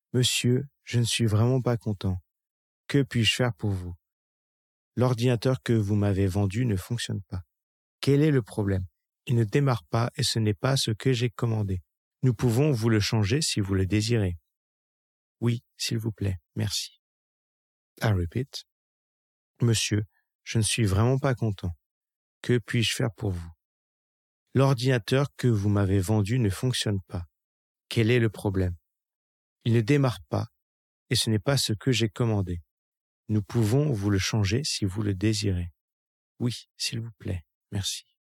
Monsieur, je ne suis vraiment pas content. Que puis-je faire pour vous? L'ordinateur que vous m'avez vendu ne fonctionne pas. Quel est le problème? Il ne démarre pas et ce n'est pas ce que j'ai commandé. Nous pouvons vous le changer si vous le désirez. Oui, s'il vous plaît, merci. I repeat. Monsieur, je ne suis vraiment pas content. Que puis-je faire pour vous? L'ordinateur que vous m'avez vendu ne fonctionne pas. Quel est le problème? Il ne démarre pas et ce n'est pas ce que j'ai commandé. Nous pouvons vous le changer si vous le désirez. Oui, s'il vous plaît, merci.